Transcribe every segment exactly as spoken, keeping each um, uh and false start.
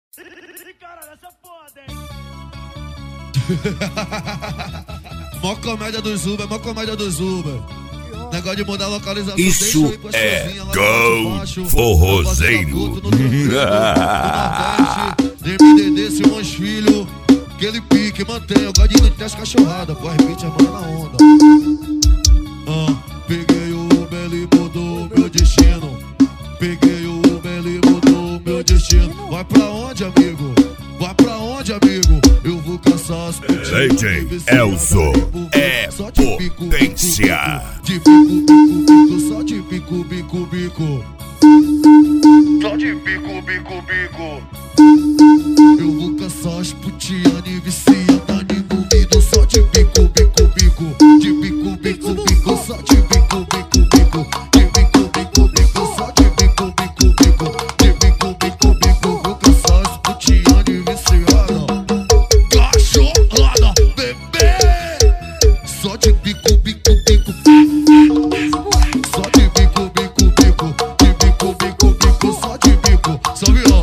Caralho, essa foda, hein? Mó comédia dos Uber, mó comédia dos Uber. Negócio de mudar a localização. Isso é Gold Forrozeiro. D M D D, Simões Filho. Aquele pique, mantém. Eu gosto de ter as cachorradas. Corre, pitch, manda na onda. Ah, peguei o Uber, ele mudou meu destino. Peguei o Uber, ele mudou meu destino. Vai pra onde, amigo? Vai pra onde, amigo? Eu vou caçar as putinhas. D J Elzo é potência. De bico, bico, bico, só de bico, bico, bico. Só de bico, bico, bico. Eu vou caçar as putinhas e viciada envolvido. Só de bico, bico, bico. De bico, bico, bico, só de bico, bico, bico. De bico, bico, bico, só de bico, bico, bico. De bico, bico, bico, vou caçar as putinhas e viciada. Cachorrada, bebê. Só de bico, bico, bico. Só de bico, bico, bico. De bico, bico, bico, só de bico. Salve, ó.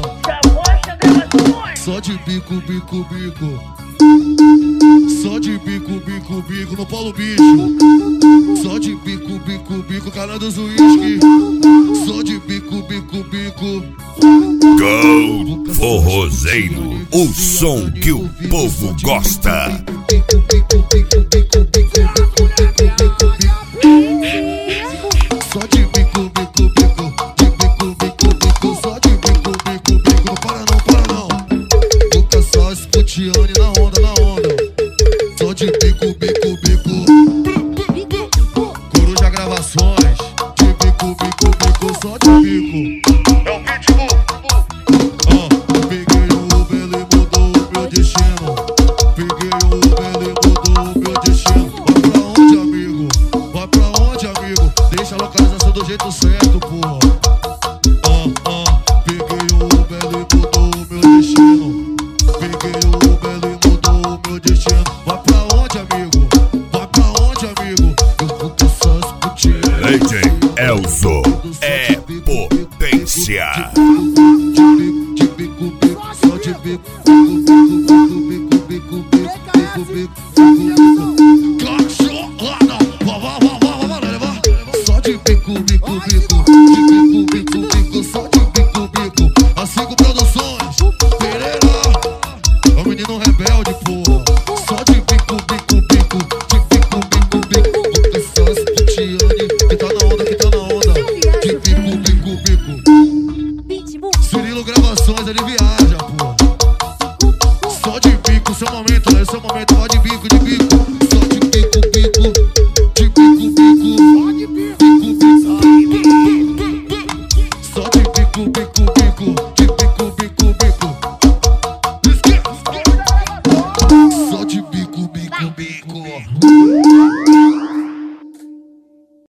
Só de bico, bico, bico. Só de bico, bico, bico no Paulo Bicho. Só de bico, bico, bico, canal dos uísque. Só de bico, bico, bico. Gold Forrozeiro, o som que o povo gosta. Bico, bico, bico, bico, bico, bico, bico, bico, bico. Só de bico, bico, bico. De bico, bico, bico. Só de bico, bico, bico. Não para não, para não. Vou caçar esse putiane na onda, na onda. Só de bico, bico, bico. Coruja Gravações. De bico, bico, bico. Só de bico. É o Pitbull. Ah, peguei o Uber, ele mudou o meu destino. Peguei o Uber, ele mudou o meu destino. Vai pra onde, amigo? Vai pra onde, amigo? Deixa a localização do jeito certo, porra. Ah, ah, peguei o Uber, ele mudou o meu destino. Peguei o Uber, ele mudou o meu destino. Vai pra onde, amigo? Vai pra onde, amigo? Eu vou caçar as putinhas. D J Elzo é potência. De bico, bico, só de bico, bico, bico, bico, bico, bico, bico, bico, bico. Cachorrada, vá, vá, vá, vá, vá, vá. Só de bico, bico, bico, de bico, bico, bico, só de bico, bico. As cinco produções, Pereira, é o menino rebelde, porra. Só de bico, bico, bico, de bico, bico, bico. Vou caçar as putiane, que tá na onda, que tá na onda. De bico, bico, bico. Cirilo Gravações, ele viaja, pô. Só de bico, seu momento, né? Seu momento, ó de bico, de bico. Só de bico, bico. De bico, bico. Bico, bico. Só de bico, bico, bico. De bico, bico, bico. Só de bico, bico, bico.